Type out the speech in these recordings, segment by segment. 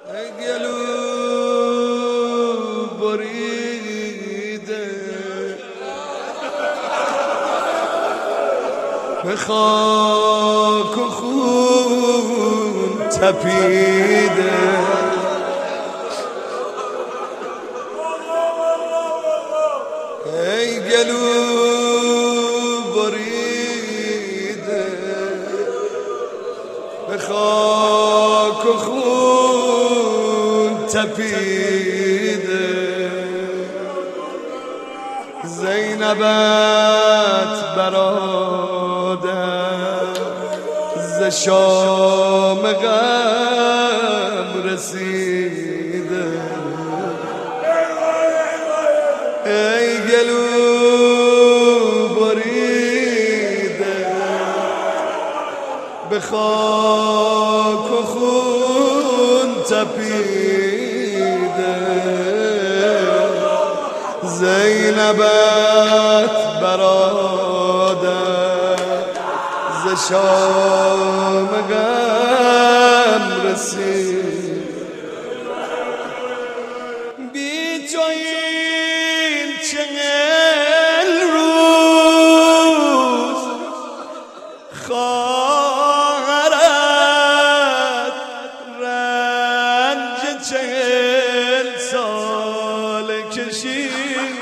ای گلو بریده به خاک و خون تپیده، ای گلو بریده به خاک و خون تپیده، زینبت برادر ز شام غم رسیده، ای گلو بریده به خاک و خون تپیده، زینبت برادر ز شام غم رسید، بی تو این چهل روز خواهرت رنج 40 سال کشید،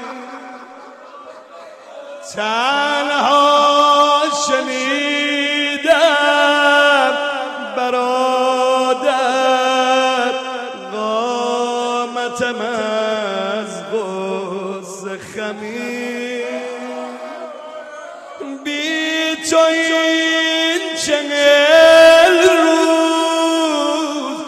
تنها شنیدم برادر قامتم از غصه خمید، بی تو این 40 روز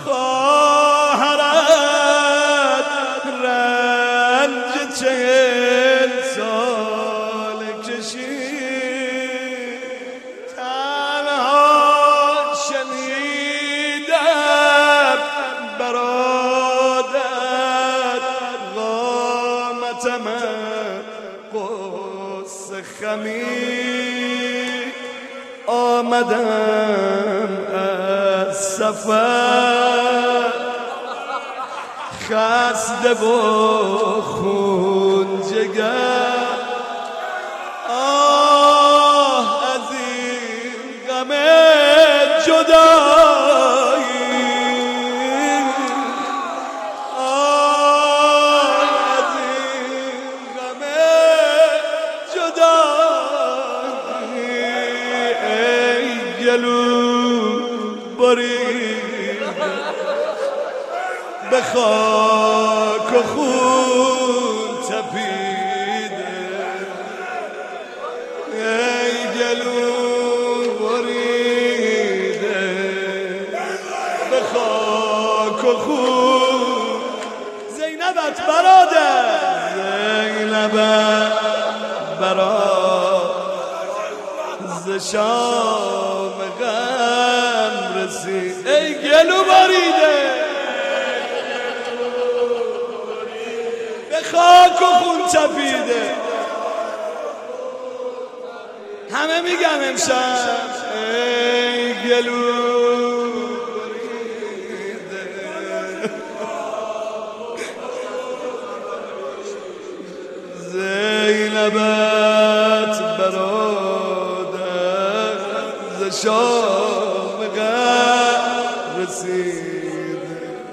خواهرت رنج 40 سال کشید، تنها شنیدم برادر قامتم غصه خمید، آمدم از سفر خسته و خون جگر، آه از این غم جدایی، آه از این غم جدایی، ای گلو بریده به خاک و خون تپیده، ای گلو بریده به خاک و خون، زینبت برادر، زینبت برادر ز شام غم رسید، ای گلو بریده خاک و خون تپیده. همه میگم امشب ای گلو بریده زینبت برادر ز شام غم رسیده،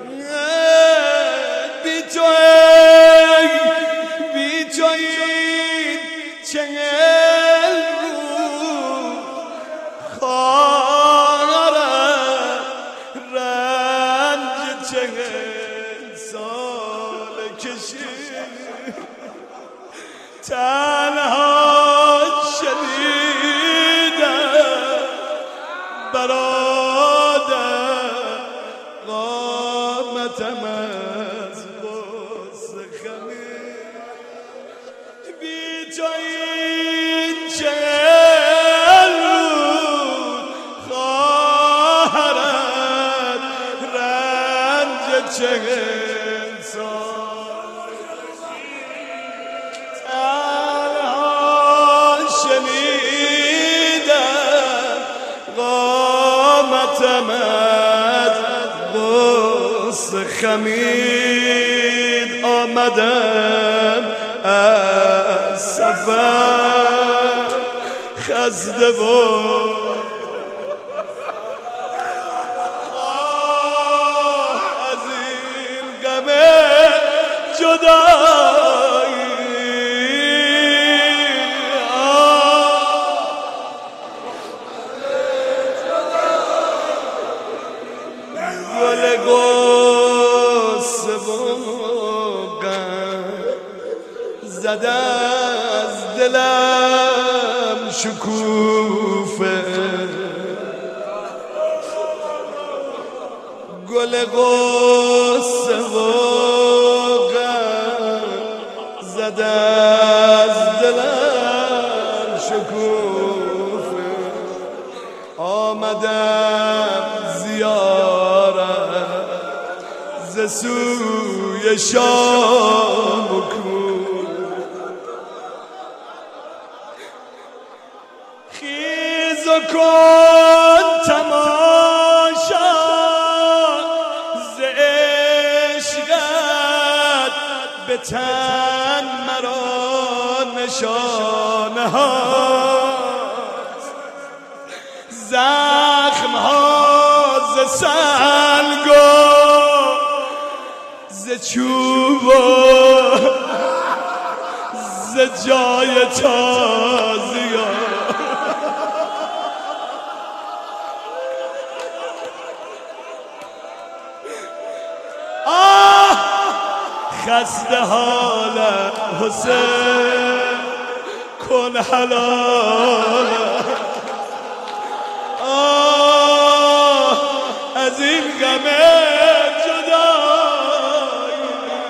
بی تو چهل روز خواهرت رنج 40 سال کشید، تنها شنیدم برادر قامتم از غصه خمید، بی تو این 40 روز خواهرت رنج 40 سال تنها شنیدم قامتم از غصه غصه خمید آمدم از سفر خسته و از این غم جدایی گل غصه و غم زده از دلم شکوفه گل غصه و غم زده از دلم شکوفه آمدم زیارت ز سوی شام و خیز و کن تماشا ز عشقت به تن مرا نشانه هاست زخم ها ز سنگ و ز چوب و ز جای تازی خسته حالم حسین کن حلال از این غم جدایی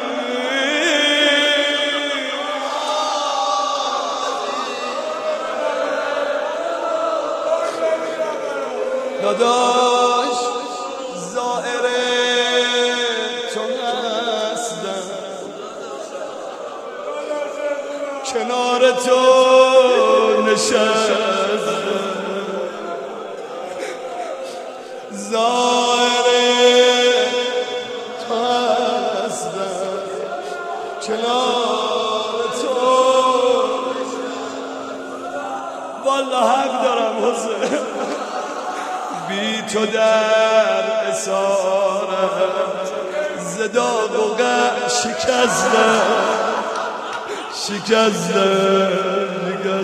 داداش زائر تو هستم کنار تو نشستم زائر تو هستم کنار تو والله حق دارم حسین بی تو در اسارت زداغ و غم شکستم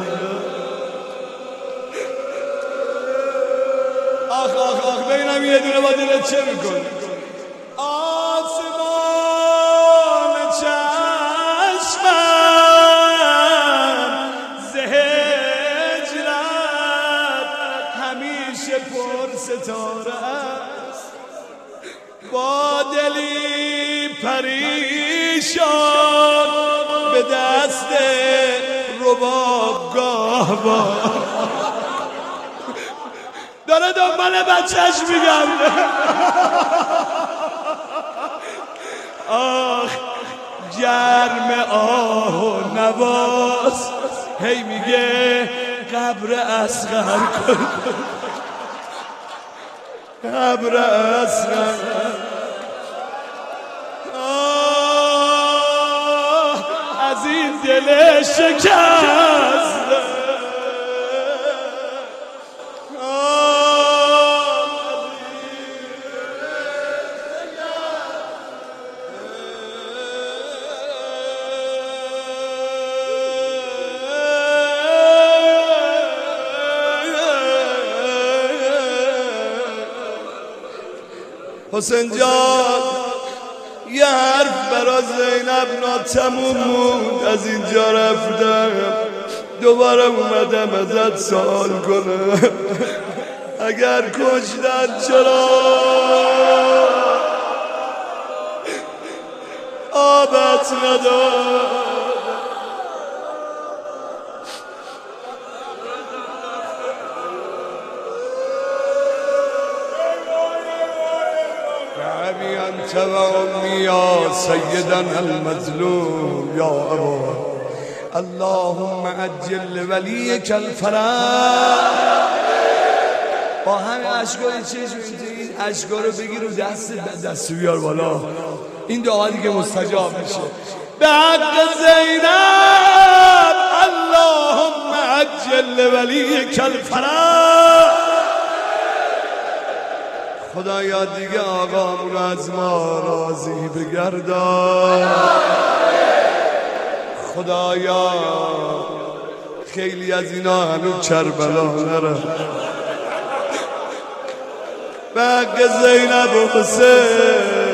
آخ ببینم یه دونه با دلت چه میکنه آسمان چشمم ز هجرت همیشه پر ستاره است با دلی پریشان به دست رباب گاهوار داره دنبال بچهش میگم آخ گرم آه و نواز هی میگه قبر اصغر کن قبر اصغر از این دل شکست حسین جان یه حرف برا زینب ناتموم بود از اینجا رفتم دوباره اومدم ازت سوال کنم اگر کشتن چرا آبت نداد أنت وأمي يا سيدنا المظلوم يا أبا اللهم عجل لوليك الفرج با همین اشکای چشم اشکا رو بگیر و دست بیار بالا. این دعا دیگه مستجاب میشه. به حق زینب اللهم عجل ولیک الفرج. خدایا دیگه آقامون از ما راضی بگردان. خدایا خیلی از اینا هنوز کربلا نره. به حق زینب و حسین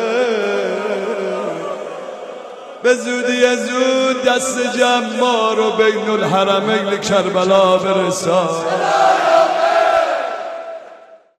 به زودی زود دست جمع ما رو بین الحرمین کربلا برسان.